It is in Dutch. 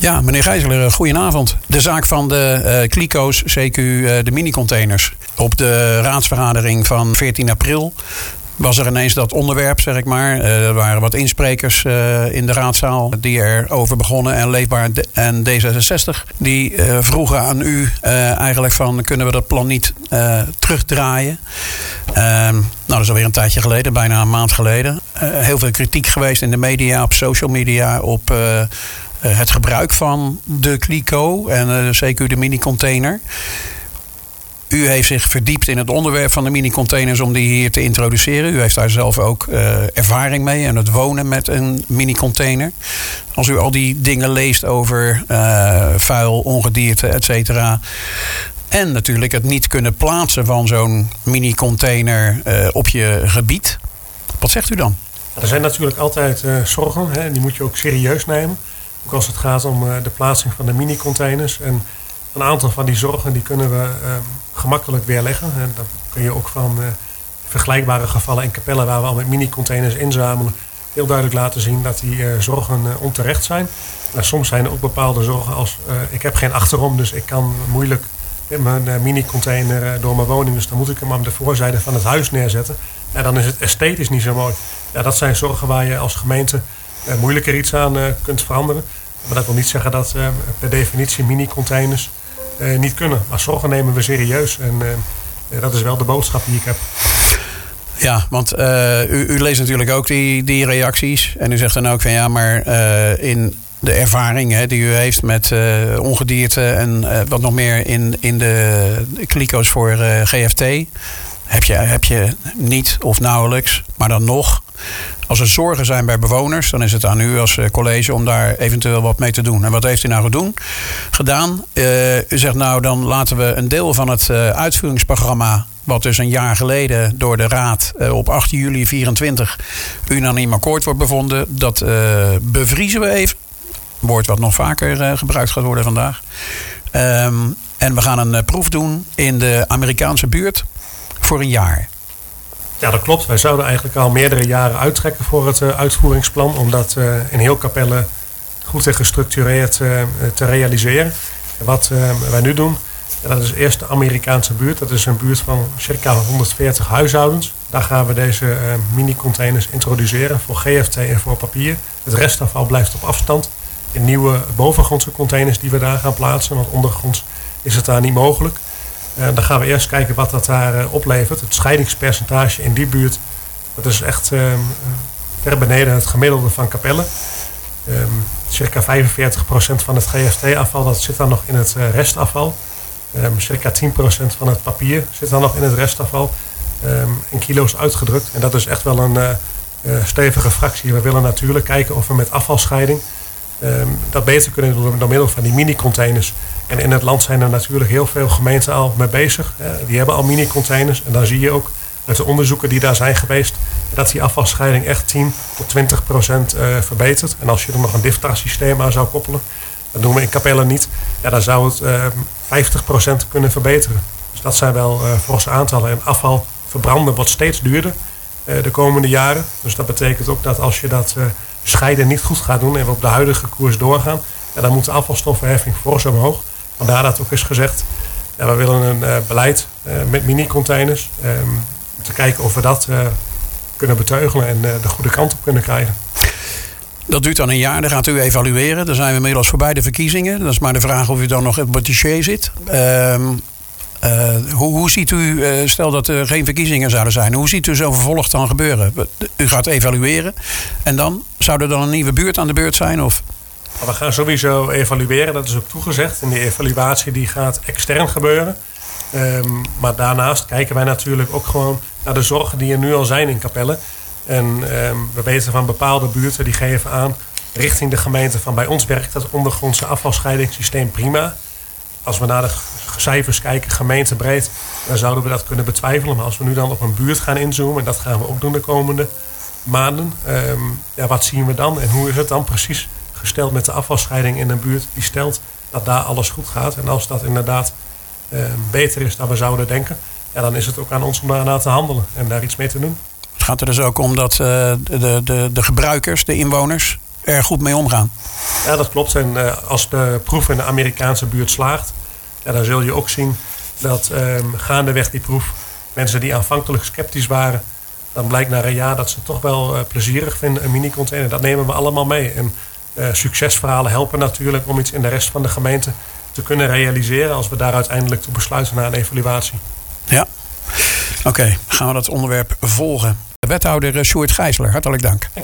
Ja, meneer Gijzeler, goedenavond. De zaak van de kliko's, CQ, de minicontainers. Op de raadsvergadering van 14 april was er ineens dat onderwerp, zeg ik maar. Er waren wat insprekers in de raadzaal die erover begonnen. En Leefbaar en D66 die vroegen aan u eigenlijk van, kunnen we dat plan niet terugdraaien? Nou, dat is alweer een tijdje geleden, bijna een maand geleden. Heel veel kritiek geweest in de media, op social media, op het gebruik van de kliko en CQ de minicontainer. U heeft zich verdiept in het onderwerp van de minicontainers om die hier te introduceren. U heeft daar zelf ook ervaring mee en het wonen met een minicontainer. Als u al die dingen leest over vuil, ongedierte, et cetera. En natuurlijk het niet kunnen plaatsen van zo'n minicontainer op je gebied. Wat zegt u dan? Er zijn natuurlijk altijd zorgen. Hè, die moet je ook serieus nemen. Ook als het gaat om de plaatsing van de minicontainers. En een aantal van die zorgen die kunnen we gemakkelijk weerleggen. En dan kun je ook van vergelijkbare gevallen in Capelle waar we al met minicontainers inzamelen heel duidelijk laten zien dat die zorgen onterecht zijn. Maar soms zijn er ook bepaalde zorgen als ik heb geen achterom, dus ik kan moeilijk met mijn minicontainer door mijn woning. Dus dan moet ik hem aan de voorzijde van het huis neerzetten. En dan is het esthetisch niet zo mooi. Ja, dat zijn zorgen waar je als gemeente moeilijker iets aan kunt veranderen. Maar dat wil niet zeggen dat per definitie mini-containers niet kunnen. Maar zorgen nemen we serieus. En dat is wel de boodschap die ik heb. Ja, want u leest natuurlijk ook die reacties. En u zegt dan ook van ja, maar in de ervaring die u heeft met ongedierte en wat nog meer in de kliko's voor GFT. Heb je niet of nauwelijks, maar dan nog. Als er zorgen zijn bij bewoners, dan is het aan u als college om daar eventueel wat mee te doen. En wat heeft u nou gedaan? U zegt nou, dan laten we een deel van het uitvoeringsprogramma, wat dus een jaar geleden door de Raad op 8 juli 2024 unaniem akkoord wordt bevonden, dat bevriezen we even. Woord wat nog vaker gebruikt gaat worden vandaag. En we gaan een proef doen in de Amerikaanse buurt voor een jaar. Ja, dat klopt. Wij zouden eigenlijk al meerdere jaren uittrekken voor het uitvoeringsplan. Om dat in heel Capelle goed en gestructureerd te realiseren. En wat wij nu doen, dat is eerst de Amerikaanse buurt. Dat is een buurt van circa 140 huishoudens. Daar gaan we deze mini-containers introduceren voor GFT en voor papier. Het restafval blijft op afstand. In nieuwe bovengrondse containers die we daar gaan plaatsen. Want ondergronds is het daar niet mogelijk. Dan gaan we eerst kijken wat dat daar oplevert. Het scheidingspercentage in die buurt, dat is echt ver beneden het gemiddelde van Capelle. Circa 45% van het GFT-afval dat zit dan nog in het restafval. Circa 10% van het papier zit dan nog in het restafval. In kilo's uitgedrukt. En dat is echt wel een stevige fractie. We willen natuurlijk kijken of we met afvalscheiding dat beter kunnen doen door middel van die mini-containers. En in het land zijn er natuurlijk heel veel gemeenten al mee bezig. Die hebben al mini-containers. En dan zie je ook uit de onderzoeken die daar zijn geweest dat die afvalscheiding echt 10 tot 20% verbetert. En als je er nog een DIFTA-systeem aan zou koppelen, dat doen we in Capelle niet, ja, dan zou het 50% kunnen verbeteren. Dus dat zijn wel forse aantallen. En afval verbranden wordt steeds duurder de komende jaren. Dus dat betekent ook dat als je dat scheiden niet goed gaat doen en we op de huidige koers doorgaan, ja, dan moet de afvalstoffenheffing fors omhoog. Vandaar dat ook is gezegd, ja, we willen een beleid met mini-containers. Om te kijken of we dat kunnen beteugelen en de goede kant op kunnen krijgen. Dat duurt dan een jaar, dan gaat u evalueren. Dan zijn we inmiddels voorbij de verkiezingen. Dat is maar de vraag of u dan nog op het dossier zit. Hoe ziet u, stel dat er geen verkiezingen zouden zijn, hoe ziet u zo'n vervolg dan gebeuren? U gaat evalueren en dan? Zou er dan een nieuwe buurt aan de beurt zijn? Of? We gaan sowieso evalueren, dat is ook toegezegd. En die evaluatie die gaat extern gebeuren. Maar daarnaast kijken wij natuurlijk ook gewoon naar de zorgen die er nu al zijn in Capelle. En we weten van bepaalde buurten die geven aan richting de gemeente van bij ons werkt dat ondergrondse afvalscheidingssysteem prima. Als we naar de cijfers kijken, gemeentebreed, dan zouden we dat kunnen betwijfelen. Maar als we nu dan op een buurt gaan inzoomen, en dat gaan we ook doen de komende maanden. Ja, wat zien we dan en hoe is het dan precies gesteld met de afvalscheiding in een buurt die stelt dat daar alles goed gaat. En als dat inderdaad beter is dan we zouden denken, ja, dan is het ook aan ons om daarna te handelen en daar iets mee te doen. Het gaat er dus ook om dat de gebruikers, de inwoners, er goed mee omgaan. Ja, dat klopt. En als de proef in de Amerikaanse buurt slaagt, dan zul je ook zien dat gaandeweg die proef mensen die aanvankelijk sceptisch waren, dan blijkt na een jaar dat ze het toch wel plezierig vinden, een mini-container. Dat nemen we allemaal mee. En succesverhalen helpen natuurlijk om iets in de rest van de gemeente te kunnen realiseren als we daar uiteindelijk toe besluiten na een evaluatie. Ja, oké. Gaan we dat onderwerp volgen. Wethouder Sjoerd Gijsler, hartelijk dank.